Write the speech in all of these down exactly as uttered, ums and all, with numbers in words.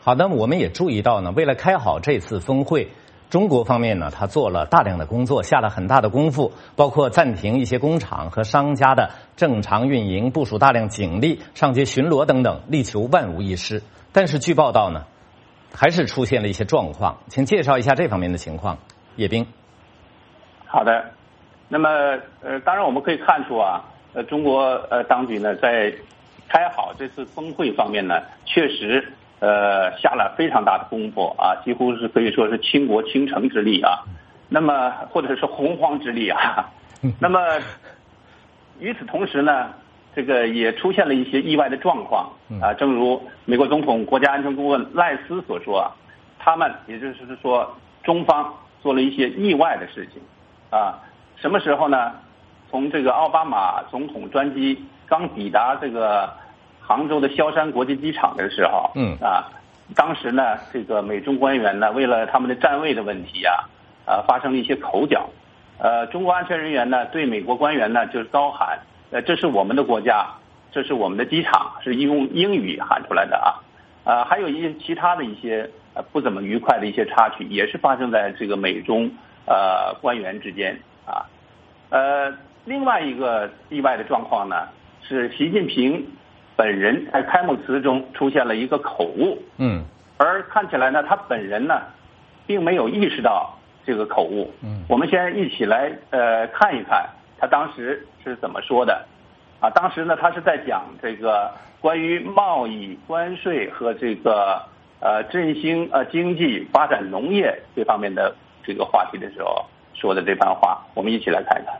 好的，我们也注意到呢，为了开好这次峰会，中国方面呢，他做了大量的工作，下了很大的功夫，包括暂停一些工厂和商家的正常运营，部署大量警力上街巡逻等等，力求万无一失。但是据报道呢，还是出现了一些状况，请介绍一下这方面的情况，叶斌。 好的，那么呃，当然我们可以看出啊，呃，中国呃当局呢在开好这次峰会方面呢，确实呃下了非常大的功夫啊，几乎是可以说是倾国倾城之力啊，那么或者是洪荒之力啊，那么与此同时呢，这个也出现了一些意外的状况啊，正如美国总统国家安全顾问赖斯所说啊，他们也就是说中方做了一些意外的事情啊，什么时候呢？从这个奥巴马总统专机刚抵达这个杭州的萧山国际机场的时候，嗯啊，当时呢，这个美中官员呢，为了他们的站位的问题啊，啊，发生了一些口角，呃，中国安全人员呢，对美国官员呢，就是高喊，呃，这是我们的国家，这是我们的机场，是用英语喊出来的啊，啊，还有一些其他的一些呃不怎么愉快的一些插曲，也是发生在这个美中呃官员之间啊，呃。另外一个意外的状况呢，是习近平本人在开幕词中出现了一个口误，嗯，而看起来呢，他本人呢，并没有意识到这个口误，嗯，我们先一起来呃看一看他当时是怎么说的，啊，当时呢，他是在讲这个关于贸易、关税和这个呃振兴呃经济、发展农业这方面的这个话题的时候说的这番话，我们一起来看一看。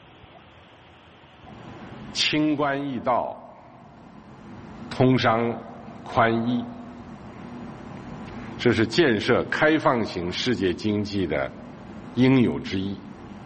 清官易道，通商宽衣，这是建设开放型世界经济的应有之义。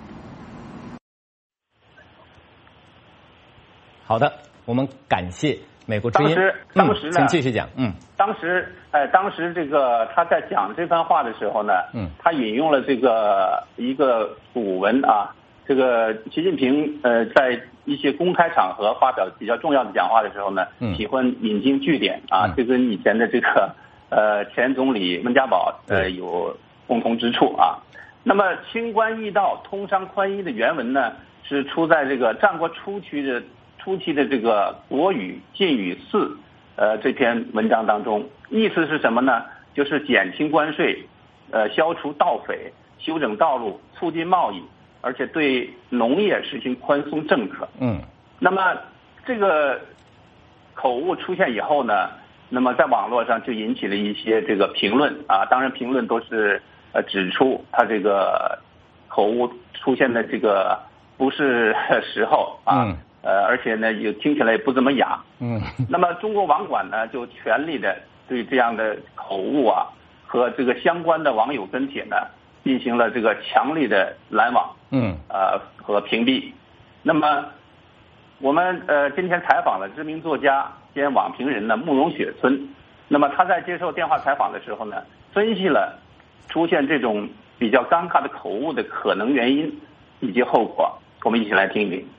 好的，我们感谢美国之音。 当时，当时呢， 请继续讲。嗯， 当时，哎、呃，当时这个他在讲这番话的时候呢，嗯，他引用了这个一个古文啊。这个习近平呃在一些公开场合发表比较重要的讲话的时候呢，嗯、喜欢引经据典啊，嗯、这跟以前的这个呃前总理温家宝呃有共同之处啊。那么清官易道，通商宽衣的原文呢是出在这个战国初期的初期的这个《国语·晋语四》呃这篇文章当中，意思是什么呢？就是减轻关税，呃消除盗匪，修整道路，促进贸易。而且对农业实行宽松政策。嗯，那么这个口误出现以后呢，那么在网络上就引起了一些这个评论啊，当然评论都是呃指出他这个口误出现的这个不是时候啊，嗯、呃，而且呢也听起来也不怎么雅。嗯，那么中国网管呢就全力的对这样的口误啊和这个相关的网友跟帖呢进行了这个强力的拦网。嗯，呃和屏蔽。那么我们呃今天采访了知名作家兼网评人呢慕容雪村。那么他在接受电话采访的时候呢，分析了出现这种比较尴尬的口误的可能原因以及后果。我们一起来听一听。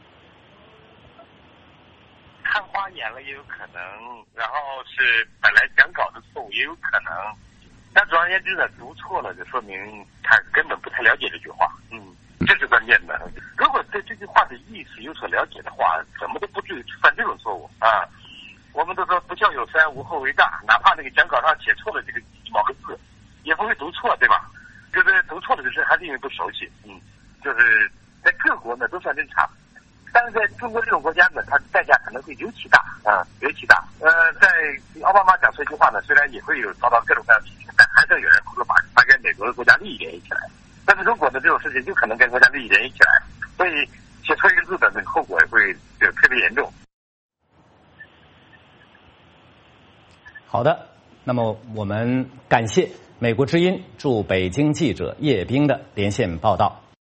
看花眼了也有可能，然后是本来讲稿的错误也有可能。但总而言之呢，读错了就说明他根本不太了解这句话。嗯。这是关键的。如果对这句话的意思有所了解的话，怎么都不至于犯这种错误啊！我们都说不孝有三，无后为大，哪怕那个讲稿上写错了这个某个字，也不会读错，对吧？就是读错了的事还是因为不熟悉。嗯，就是在各国呢都算正常，但是在中国这种国家呢，它代价可能会尤其大啊，尤其大。呃，在奥巴马讲这句话呢，虽然也会有遭到各种各样的批评，但还是有人会把它跟美国的国家利益联系起来。但是如果呢这种事情就可能跟国家利益联系起来，所以写错一个字的那个后果也会就特别严重。 好的，那么我们感谢美国之音驻北京记者叶冰的连线报道。